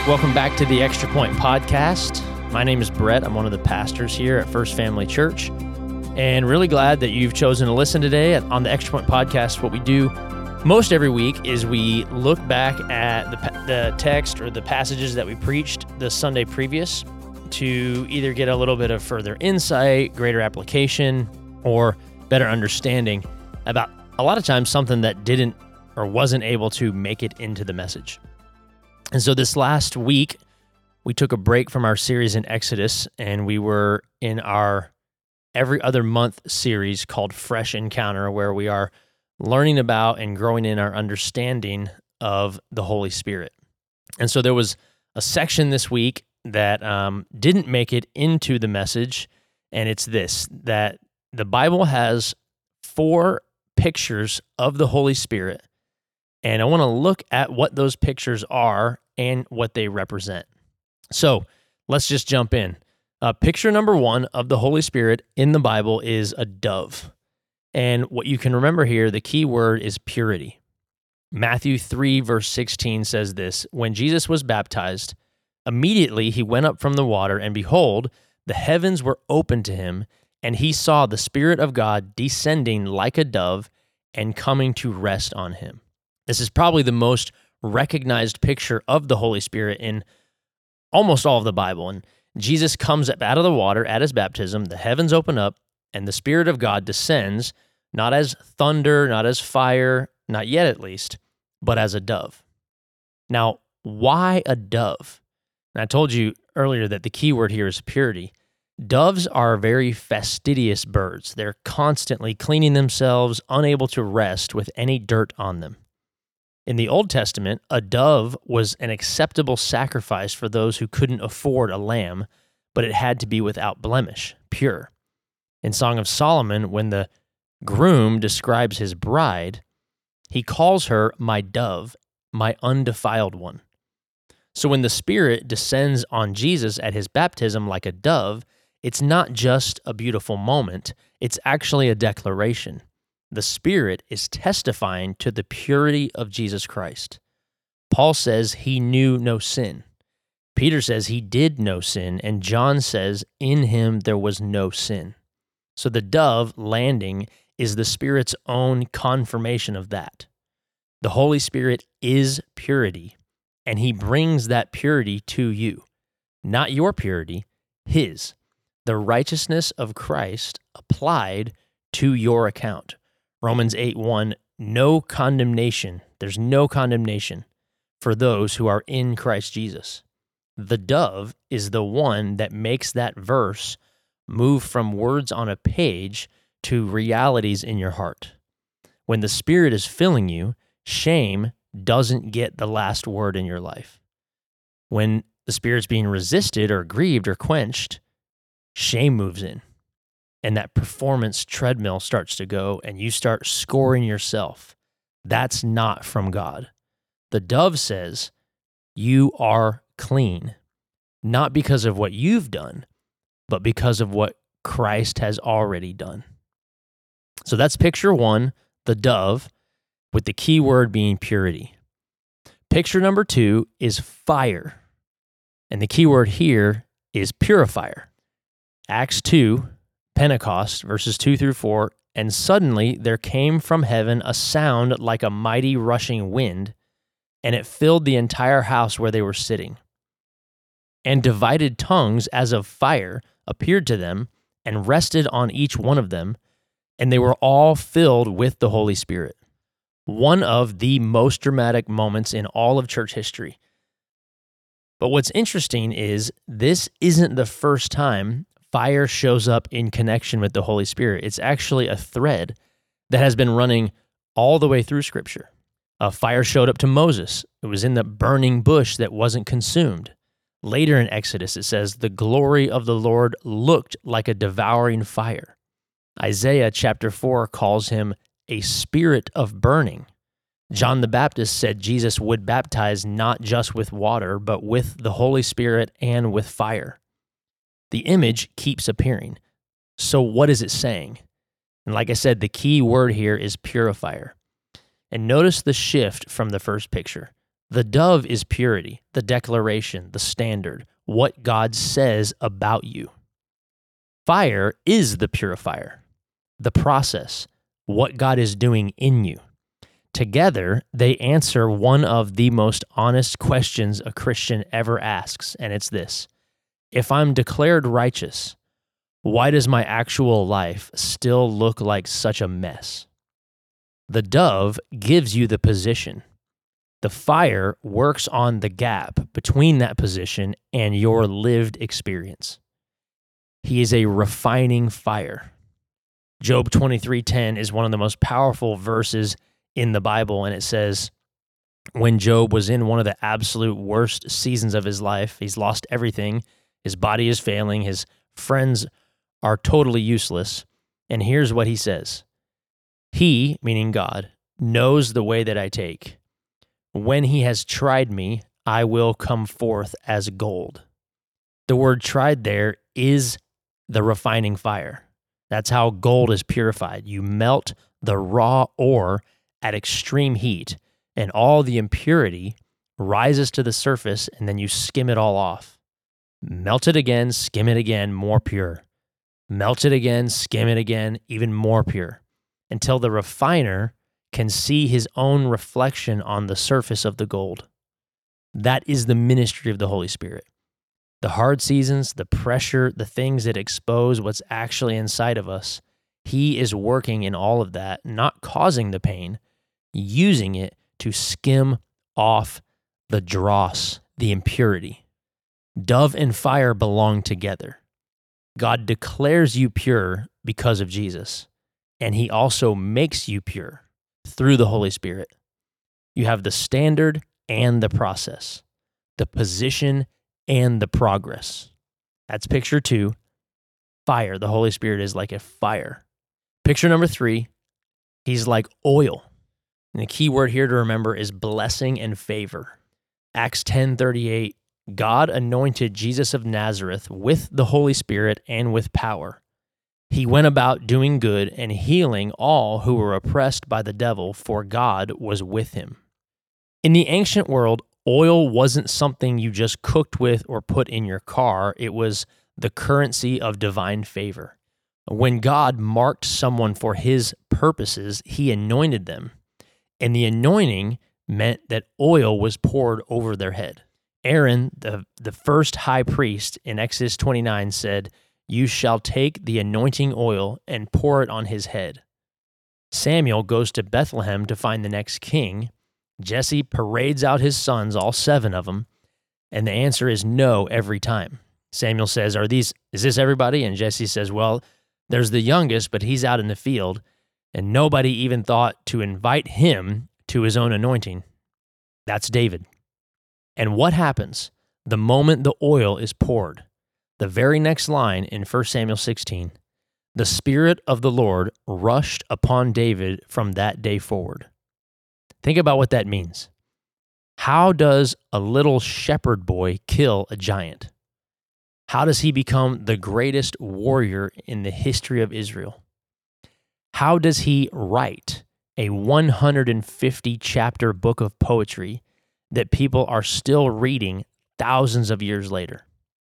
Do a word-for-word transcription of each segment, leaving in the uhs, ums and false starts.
Welcome back to the Extra Point Podcast. My name is Brett. I'm one of the pastors here at First Family Church, and really glad that you've chosen to listen today on the Extra Point Podcast. What we do most every week is we look back at the, the text or the passages that we preached the Sunday previous to either get a little bit of further insight, greater application, or better understanding about a lot of times something that didn't or wasn't able to make it into the message. And so this last week, we took a break from our series in Exodus, and we were in our every other month series called Fresh Encounter, where we are learning about and growing in our understanding of the Holy Spirit. And so there was a section this week that um, didn't make it into the message, and it's this, that the Bible has four pictures of the Holy Spirit, and I want to look at what those pictures are and what they represent. So let's just jump in. Uh, picture number one of the Holy Spirit in the Bible is a dove. And what you can remember here, the key word is purity. Matthew three, verse sixteen says this, "When Jesus was baptized, immediately he went up from the water, and behold, the heavens were opened to him, and he saw the Spirit of God descending like a dove and coming to rest on him." This is probably the most recognized picture of the Holy Spirit in almost all of the Bible. And Jesus comes up out of the water at his baptism, the heavens open up, and the Spirit of God descends, not as thunder, not as fire, not yet at least, but as a dove. Now, why a dove? And I told you earlier that the key word here is purity. Doves are very fastidious birds. They're constantly cleaning themselves, unable to rest with any dirt on them. In the Old Testament, a dove was an acceptable sacrifice for those who couldn't afford a lamb, but it had to be without blemish, pure. In Song of Solomon, when the groom describes his bride, he calls her my dove, my undefiled one. So when the Spirit descends on Jesus at his baptism like a dove, it's not just a beautiful moment, it's actually a declaration. The Spirit is testifying to the purity of Jesus Christ. Paul says he knew no sin. Peter says he did no sin, and John says in him there was no sin. So the dove landing is the Spirit's own confirmation of that. The Holy Spirit is purity, and he brings that purity to you. Not your purity, his. The righteousness of Christ applied to your account. Romans eight one, no condemnation, there's no condemnation for those who are in Christ Jesus. The dove is the one that makes that verse move from words on a page to realities in your heart. When the Spirit is filling you, shame doesn't get the last word in your life. When the Spirit's being resisted or grieved or quenched, shame moves in. And that performance treadmill starts to go, and you start scoring yourself. That's not from God. The dove says, you are clean, not because of what you've done, but because of what Christ has already done. So that's picture one, the dove, with the key word being purity. Picture number two is fire, and the key word here is purifier. Acts two, Pentecost, verses two through four, "And suddenly there came from heaven a sound like a mighty rushing wind, and it filled the entire house where they were sitting. And divided tongues as of fire appeared to them and rested on each one of them, and they were all filled with the Holy Spirit." One of the most dramatic moments in all of church history. But what's interesting is this isn't the first time fire shows up in connection with the Holy Spirit. It's actually a thread that has been running all the way through Scripture. A fire showed up to Moses. It was in the burning bush that wasn't consumed. Later in Exodus, it says, "The glory of the Lord looked like a devouring fire." Isaiah chapter four calls him a spirit of burning. John the Baptist said Jesus would baptize not just with water, but with the Holy Spirit and with fire. The image keeps appearing. So what is it saying? And like I said, the key word here is purifier. And notice the shift from the first picture. The dove is purity, the declaration, the standard, what God says about you. Fire is the purifier, the process, what God is doing in you. Together, they answer one of the most honest questions a Christian ever asks, and it's this: if I'm declared righteous, why does my actual life still look like such a mess? The dove gives you the position. The fire works on the gap between that position and your lived experience. He is a refining fire. Job twenty-three ten is one of the most powerful verses in the Bible, and it says, when Job was in one of the absolute worst seasons of his life, he's lost everything, his body is failing, his friends are totally useless, and here's what he says: He, meaning God, knows the way that I take. When he has tried me, I will come forth as gold. The word tried there is the refining fire. That's how gold is purified. You melt the raw ore at extreme heat, and all the impurity rises to the surface, and then you skim it all off. Melt it again, skim it again, more pure. Melt it again, skim it again, even more pure, until the refiner can see his own reflection on the surface of the gold. That is the ministry of the Holy Spirit. The hard seasons, the pressure, the things that expose what's actually inside of us, he is working in all of that, not causing the pain, using it to skim off the dross, the impurity. Dove and fire belong together. God declares you pure because of Jesus, and he also makes you pure through the Holy Spirit. You have the standard and the process, the position and the progress. That's picture two. Fire. The Holy Spirit is like a fire. Picture number three, he's like oil. And the key word here to remember is blessing and favor. Acts ten thirty-eight, God anointed Jesus of Nazareth with the Holy Spirit and with power. He went about doing good and healing all who were oppressed by the devil, for God was with him. In the ancient world, oil wasn't something you just cooked with or put in your car. It was the currency of divine favor. When God marked someone for his purposes, he anointed them. And the anointing meant that oil was poured over their head. Aaron, the, the first high priest in Exodus twenty-nine, said, "You shall take the anointing oil and pour it on his head." Samuel goes to Bethlehem to find the next king. Jesse parades out his sons, all seven of them, and the answer is no every time. Samuel says, "Are these? Is this everybody?" And Jesse says, "Well, there's the youngest, but he's out in the field, and nobody even thought to invite him to his own anointing." That's David. And what happens the moment the oil is poured? The very next line in First Samuel sixteen, "The Spirit of the Lord rushed upon David from that day forward." Think about what that means. How does a little shepherd boy kill a giant? How does he become the greatest warrior in the history of Israel? How does he write a one hundred fifty chapter book of poetry that people are still reading thousands of years later?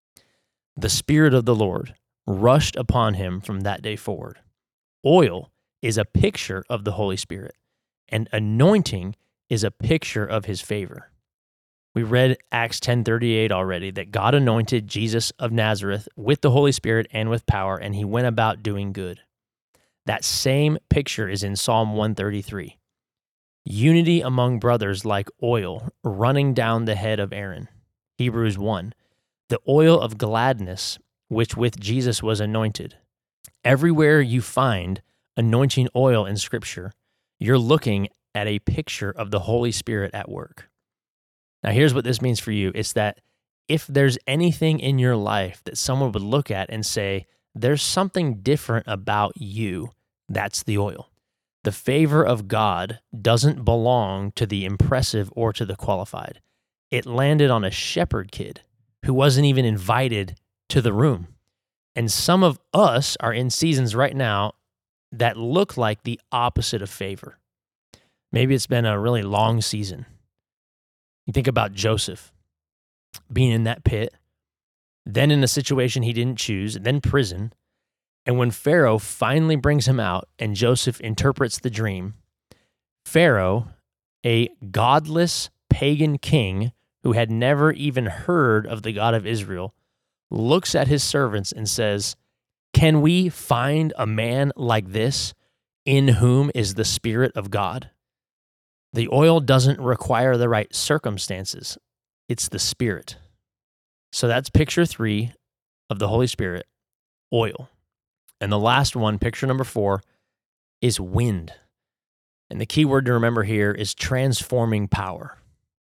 The Spirit of the Lord rushed upon him from that day forward. Oil is a picture of the Holy Spirit, and anointing is a picture of his favor. We read Acts ten thirty-eight already, that God anointed Jesus of Nazareth with the Holy Spirit and with power, and he went about doing good. That same picture is in Psalm one thirty-three. Unity among brothers like oil running down the head of Aaron. Hebrews one. The oil of gladness, which with Jesus was anointed. Everywhere you find anointing oil in Scripture, you're looking at a picture of the Holy Spirit at work. Now, here's what this means for you. It's that if there's anything in your life that someone would look at and say, there's something different about you, that's the oil. The favor of God doesn't belong to the impressive or to the qualified. It landed on a shepherd kid who wasn't even invited to the room. And some of us are in seasons right now that look like the opposite of favor. Maybe it's been a really long season. You think about Joseph being in that pit, then in a situation he didn't choose, then prison. And when Pharaoh finally brings him out and Joseph interprets the dream, Pharaoh, a godless pagan king who had never even heard of the God of Israel, looks at his servants and says, "Can we find a man like this in whom is the Spirit of God?" The oil doesn't require the right circumstances. It's the Spirit. So that's picture three of the Holy Spirit, oil. And the last one, picture number four, is wind. And the key word to remember here is transforming power.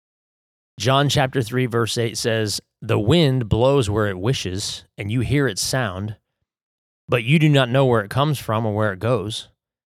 John chapter three, verse eight says, "The wind blows where it wishes, and you hear its sound, but you do not know where it comes from or where it goes.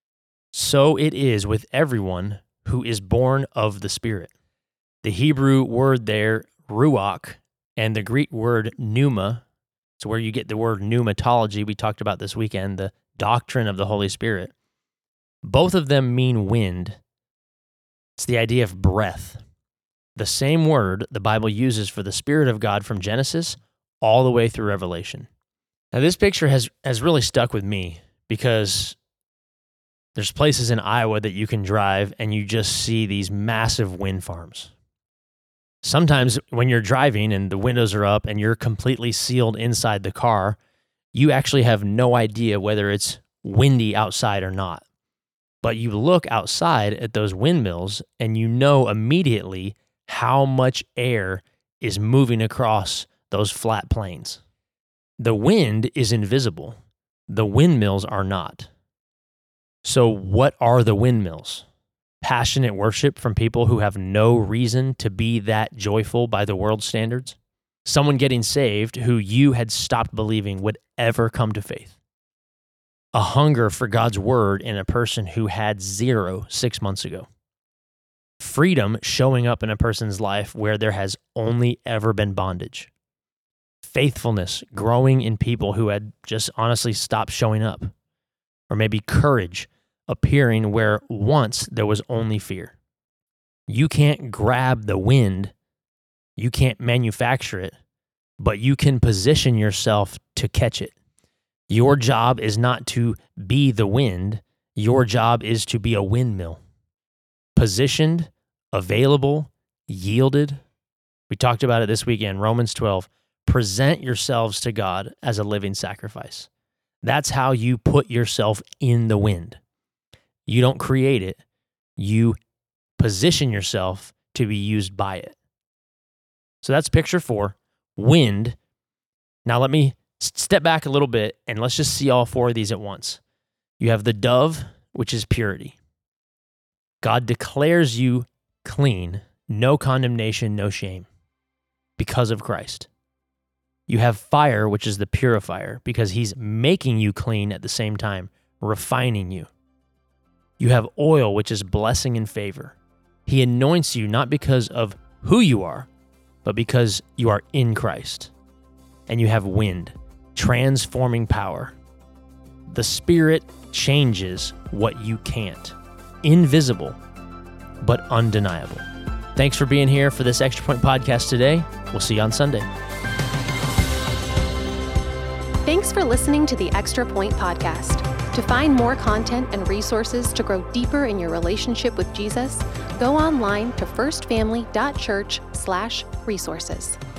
So it is with everyone who is born of the Spirit." The Hebrew word there, ruach, and the Greek word pneuma, it's where you get the word pneumatology we talked about this weekend, the doctrine of the Holy Spirit. Both of them mean wind. It's the idea of breath. The same word the Bible uses for the Spirit of God from Genesis all the way through Revelation. Now, this picture has, has really stuck with me because there's places in Iowa that you can drive and you just see these massive wind farms. Sometimes when you're driving and the windows are up and you're completely sealed inside the car, you actually have no idea whether it's windy outside or not. But you look outside at those windmills and you know immediately how much air is moving across those flat plains. The wind is invisible. The windmills are not. So what are the windmills? Passionate worship from people who have no reason to be that joyful by the world's standards? Someone getting saved who you had stopped believing would ever come to faith? A hunger for God's word in a person who had zero six months ago? Freedom showing up in a person's life where there has only ever been bondage? Faithfulness growing in people who had just honestly stopped showing up? Or maybe courage appearing where once there was only fear? You can't grab the wind, you can't manufacture it, but you can position yourself to catch it. Your job is not to be the wind, your job is to be a windmill. Positioned, available, yielded. We talked about it this weekend, Romans twelve. Present yourselves to God as a living sacrifice. That's how you put yourself in the wind. You don't create it. You position yourself to be used by it. So that's picture four, wind. Now let me step back a little bit and let's just see all four of these at once. You have the dove, which is purity. God declares you clean, no condemnation, no shame, because of Christ. You have fire, which is the purifier, because he's making you clean at the same time, refining you. You have oil, which is blessing and favor. He anoints you not because of who you are, but because you are in Christ. And you have wind, transforming power. The Spirit changes what you can't. Invisible, but undeniable. Thanks for being here for this Extra Point podcast today. We'll see you on Sunday. Thanks for listening to the Extra Point podcast. To find more content and resources to grow deeper in your relationship with Jesus, go online to firstfamily.church slash resources.